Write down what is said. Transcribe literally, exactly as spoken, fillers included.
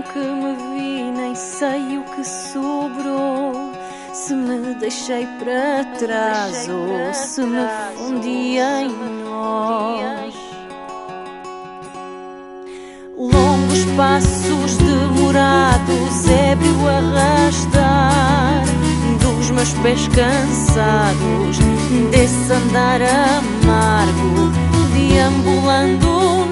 que me vi, nem sei o que sobrou. Se me deixei para trás ou se me fundi em nós. Longos passos demorados, ébrio arrastar dos meus pés cansados, desse andar amargo, deambulando